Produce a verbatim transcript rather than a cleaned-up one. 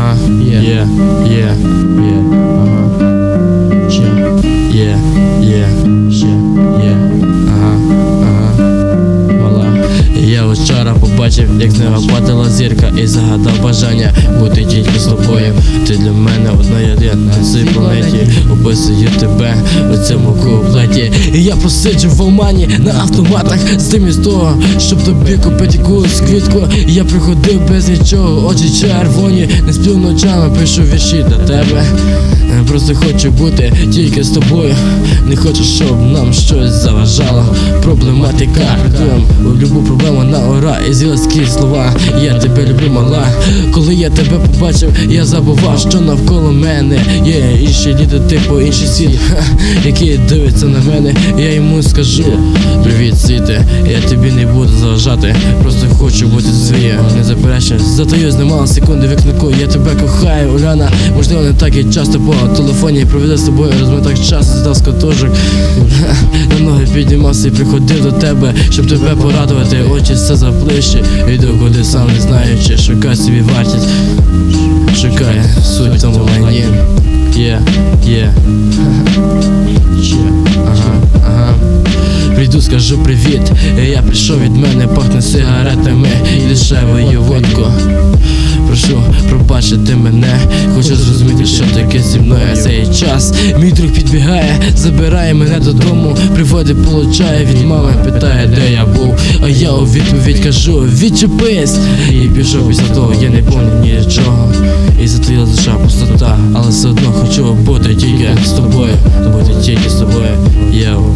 ага, є, є, є, є, ага, ще, є, є, ще, є, ага, ага, мала. Я вчора побачив, як з неба падала зірка, і загадав бажання бути тільки з тобою. Ти для мене одна єдина на цій планеті. Описую тебе у цьому куплеті. І я просиджу в омані на автоматах, з тим із того, щоб тобі купити якусь квітку. І я приходив без нічого, очі червоні, не сплю ночами, пишу вірші для тебе. Просто хочу бути тільки з тобою. Не хочу, щоб нам щось заважало. Проблематика, придумав у любу проблему на ура. І зілські слова, я тебе люблю, мала. Коли я тебе побачив, я забував, що навколо мене є інші люди, типу інший світ, які дивляться на мене. Я йому скажу: привіт, світе, я тобі не буду заважати. Просто хочу бути своє, не заперечу. Затаю знімала секунди вікнику. Я тебе кохаю, Уляна. Можливо, не так і часто по телефоні проведу з тобою розмов, так час здав з катушок. На ноги піднімався і приходив до тебе, щоб тебе порадувати. Очі все заплющі, йду куди сам не знаючи. Шукай собі вартість, шукай суть в тому мені. Є, є, ага, ага. Прийду, скажу привіт. Я прийшов, від мене пахне сигаретами і дешевою водку. Прошу пробачити мене, хочу зрозуміти, що таке зі мною цей час. Мій друг підбігає, забирає мене додому, приводить, получає від мами, питає, де я був. А я у відповідь кажу: відчепись! І пішов після того, я не пам'ятаю нічого. І затаїла душа пустота, але все одно хочу бути тільки з тобою, бути тільки з тобою. Йоу.